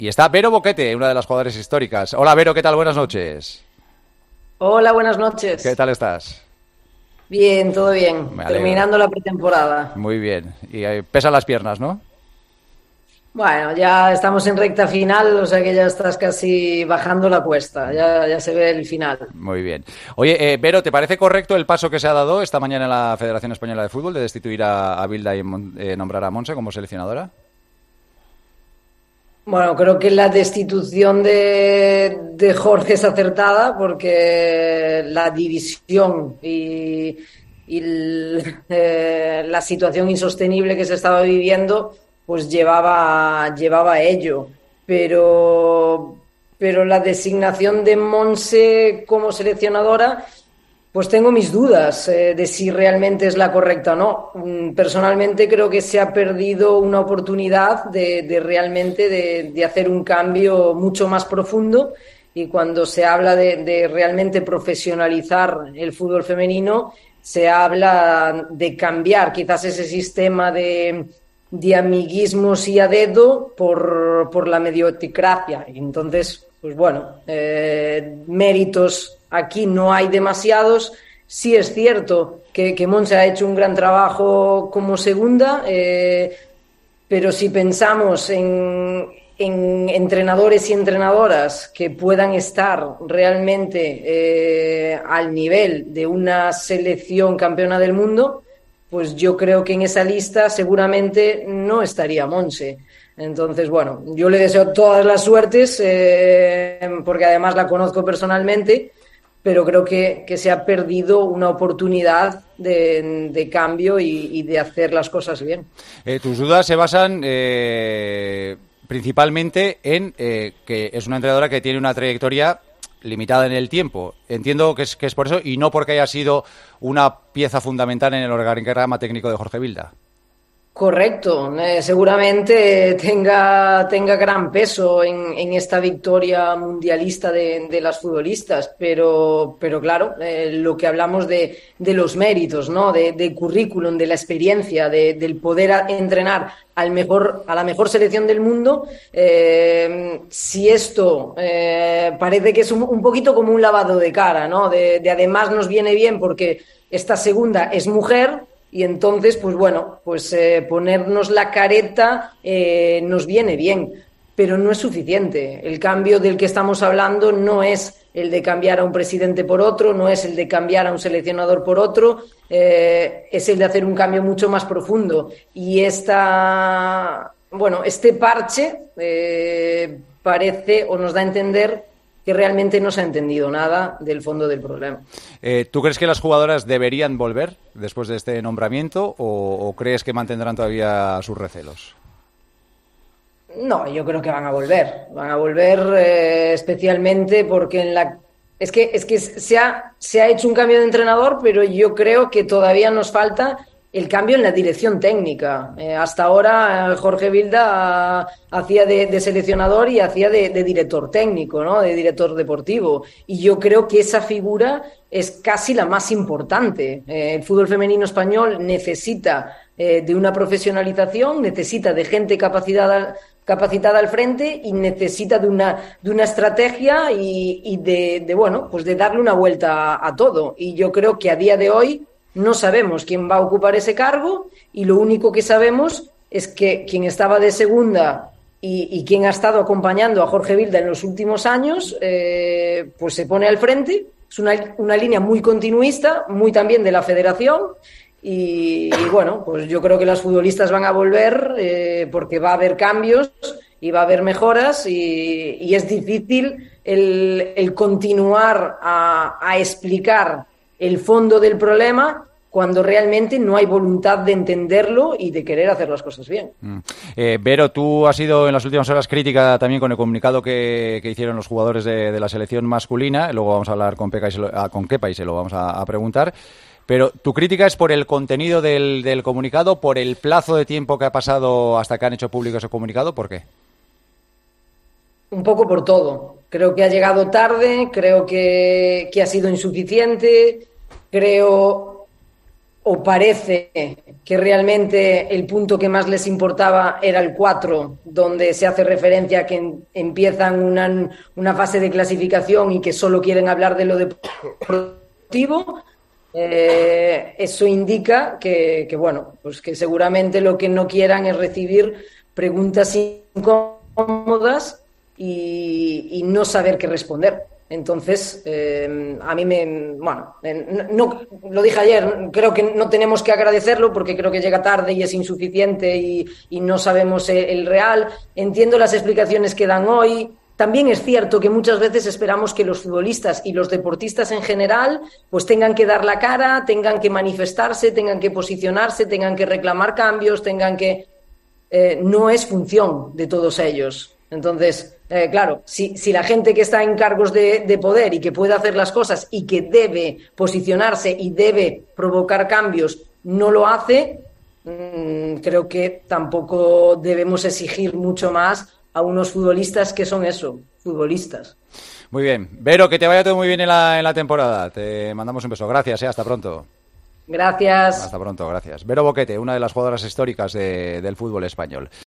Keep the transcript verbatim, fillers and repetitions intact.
Y está Vero Boquete, una de las jugadoras históricas. Hola Vero, ¿qué tal? Buenas noches. Hola, buenas ¿Qué noches. tal estás? Bien, todo bien. Me alegro. Terminando la pretemporada. Muy bien. Y eh, pesan las piernas, ¿no? Bueno, ya estamos en recta final, o sea que ya estás casi bajando la cuesta. Ya, ya se ve el final. Muy bien. Oye, eh, Vero, ¿te parece correcto el paso que se ha dado esta mañana en la Federación Española de Fútbol de destituir a, a Bilda y mon- eh, nombrar a Monse como seleccionadora? Bueno, creo que la destitución de, de Jorge es acertada porque la división y, y el- eh, la situación insostenible que se estaba viviendo pues llevaba, llevaba a ello. Pero, pero la designación de Monse como seleccionadora pues tengo mis dudas eh, de si realmente es la correcta o no. Mm, Personalmente creo que se ha perdido una oportunidad de, de realmente de, de hacer un cambio mucho más profundo y cuando se habla de, de realmente profesionalizar el fútbol femenino, se habla de cambiar quizás ese sistema de, de amiguismos y a dedo por, por la mediocracia. Entonces, pues bueno, eh, méritos aquí no hay demasiados. Sí es cierto que, que Monse ha hecho un gran trabajo como segunda, eh, pero si pensamos en, en, entrenadores y entrenadoras que puedan estar realmente eh, al nivel de una selección campeona del mundo, pues yo creo que en esa lista seguramente no estaría Monse. Entonces, bueno, yo le deseo todas las suertes, eh, porque además la conozco personalmente, pero creo que, que se ha perdido una oportunidad de, de cambio y, y, de hacer las cosas bien. Eh, tus dudas se basan eh, principalmente en eh, que es una entrenadora que tiene una trayectoria limitada en el tiempo. Entiendo que es, que es por eso y no porque haya sido una pieza fundamental en el organigrama técnico de Jorge Vilda. Correcto, eh, seguramente tenga, tenga gran peso en, en esta victoria mundialista de, de las futbolistas, pero, pero claro, eh, lo que hablamos de, de los méritos, ¿no? De, de currículum, de la experiencia, de, del poder a, entrenar al mejor, a la mejor selección del mundo, eh, si esto eh, parece que es un, un poquito como un lavado de cara, ¿no? De, de además nos viene bien porque esta segunda es mujer. Y entonces, pues bueno, pues eh, ponernos la careta eh, nos viene bien, pero no es suficiente. El cambio del que estamos hablando no es el de cambiar a un presidente por otro, no es el de cambiar a un seleccionador por otro, eh, es el de hacer un cambio mucho más profundo. Y esta, bueno, este parche eh, parece o nos da a entender que realmente no se ha entendido nada del fondo del problema. Eh, ¿Tú crees que las jugadoras deberían volver después de este nombramiento o, o crees que mantendrán todavía sus recelos? No, yo creo que van a volver. Van a volver eh, especialmente porque en la... Es que, es que se, ha, se ha hecho un cambio de entrenador, pero yo creo que todavía nos falta el cambio en la dirección técnica. Eh, hasta ahora Jorge Vilda hacía de, de seleccionador y hacía de, de director técnico, ¿no? De director deportivo. Y yo creo que esa figura es casi la más importante. Eh, el fútbol femenino español necesita eh, de una profesionalización, necesita de gente capacitada capacitada al frente y necesita de una, de una estrategia y, y de, de, bueno, pues de darle una vuelta a, a todo. Y yo creo que a día de hoy no sabemos quién va a ocupar ese cargo y lo único que sabemos es que quien estaba de segunda y, y quien ha estado acompañando a Jorge Vilda en los últimos años, eh, pues se pone al frente. Es una, una línea muy continuista, muy también de la federación. Y, y bueno, pues yo creo que las futbolistas van a volver eh, porque va a haber cambios y va a haber mejoras y, y es difícil el, el continuar a, a explicar el fondo del problema cuando realmente no hay voluntad de entenderlo y de querer hacer las cosas bien. Mm. Eh, Vero, tú has sido en las últimas horas crítica también con el comunicado que, que hicieron los jugadores de, de la selección masculina. Luego vamos a hablar con, Peca y se lo, ah, con Kepa y se lo vamos a, a preguntar. Pero tu crítica es por el contenido del, del comunicado, por el plazo de tiempo que ha pasado hasta que han hecho público ese comunicado, ¿por qué? Un poco por todo. Creo que ha llegado tarde, creo que, que ha sido insuficiente, creo o parece que realmente el punto que más les importaba era el cuatro, donde se hace referencia a que en, empiezan una, una fase de clasificación y que solo quieren hablar de lo deportivo. Eh, eso indica que, que, bueno, pues que seguramente lo que no quieran es recibir preguntas incómodas y, y no saber qué responder. Entonces, eh, a mí me... Bueno, eh, no, lo dije ayer, creo que no tenemos que agradecerlo porque creo que llega tarde y es insuficiente y, y no sabemos el, el real. Entiendo las explicaciones que dan hoy. También es cierto que muchas veces esperamos que los futbolistas y los deportistas en general pues tengan que dar la cara, tengan que manifestarse, tengan que posicionarse, tengan que reclamar cambios, tengan que... Eh, no es función de todos ellos. Entonces, eh, claro, si, si la gente que está en cargos de, de poder y que puede hacer las cosas y que debe posicionarse y debe provocar cambios no lo hace, mmm, creo que tampoco debemos exigir mucho más a unos futbolistas que son eso, futbolistas. Muy bien. Vero, que te vaya todo muy bien en la, en la temporada. Te mandamos un beso. Gracias, ¿eh? Hasta pronto. Gracias. Hasta pronto, gracias. Vero Boquete, una de las jugadoras históricas de, del fútbol español.